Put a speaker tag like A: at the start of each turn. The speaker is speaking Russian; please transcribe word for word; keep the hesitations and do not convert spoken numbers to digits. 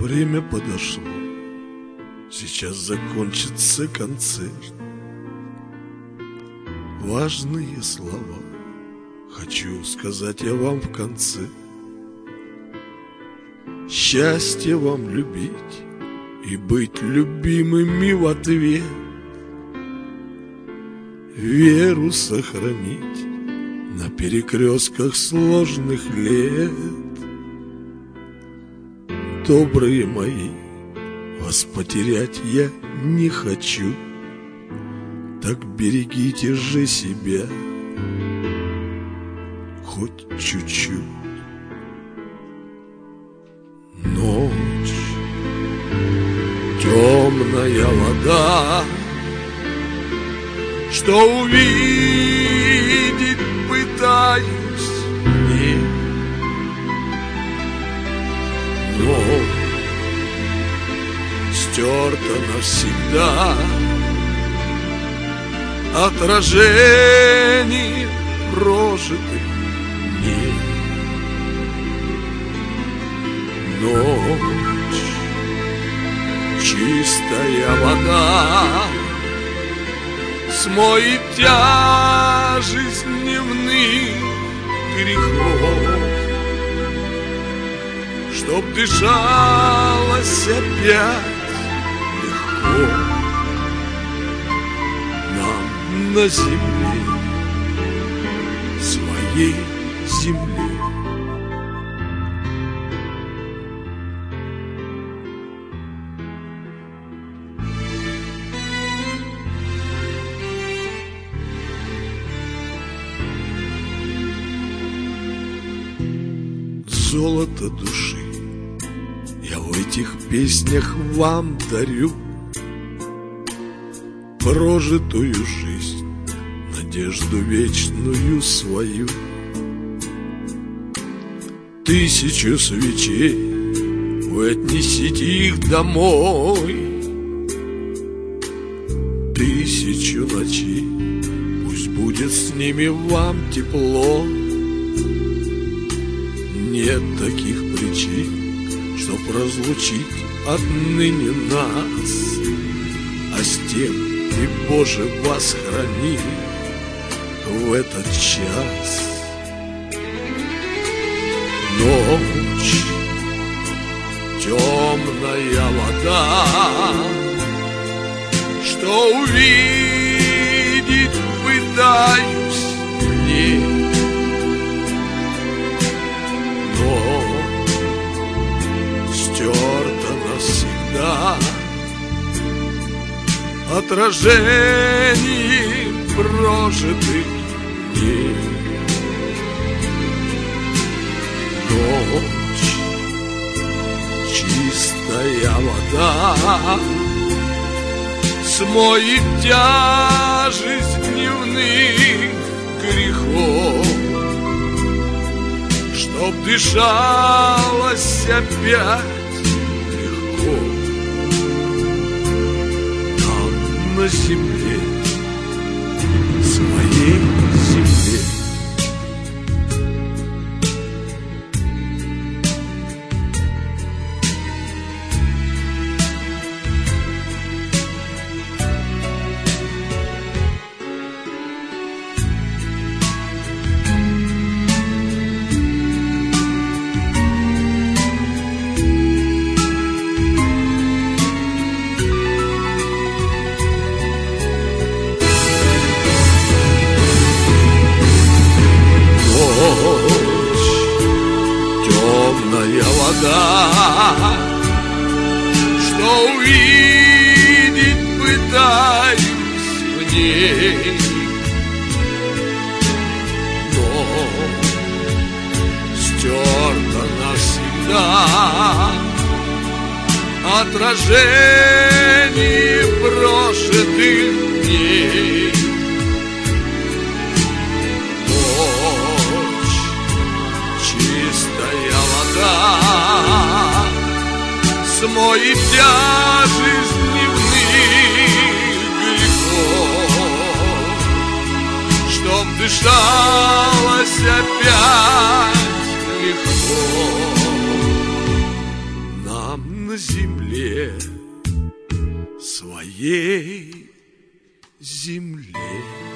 A: Время подошло, сейчас закончится концерт. Важные слова хочу сказать я вам в конце. Счастье вам любить и быть любимыми в ответ, веру сохранить на перекрестках сложных лет. Добрые мои, вас потерять я не хочу, так берегите же себя хоть чуть-чуть. Ночь, темная вода, что увидеть пытаюсь не, но стерто навсегда отражение прожитых дней. Ночь, чистая вода, смоет тяжесть дневных грехов, чтоб дышалось опять легко нам на земле, своей земле. Золото души я в этих песнях вам дарю, прожитую жизнь, надежду вечную свою. Тысячу свечей вы отнесите их домой, тысячу ночей пусть будет с ними вам тепло. Нет таких причин, чтоб разлучить отныне нас, а с тем ты, Боже, вас храни в этот час. Ночь, темная вода, что увидеть пытаюсь в ней, но стерто навсегда отражение прожитых дней. Ночь, чистая вода, смоет тяжесть дневных грехов, чтоб дышалось опять легко нам на земле, своей земле. Темная вода, что увидеть пытаюсь в ней, но стерто навсегда отражение прожитых дней. Смоет тяжесть дневных грехов, чтоб дышалось опять легко нам на земле, своей земле.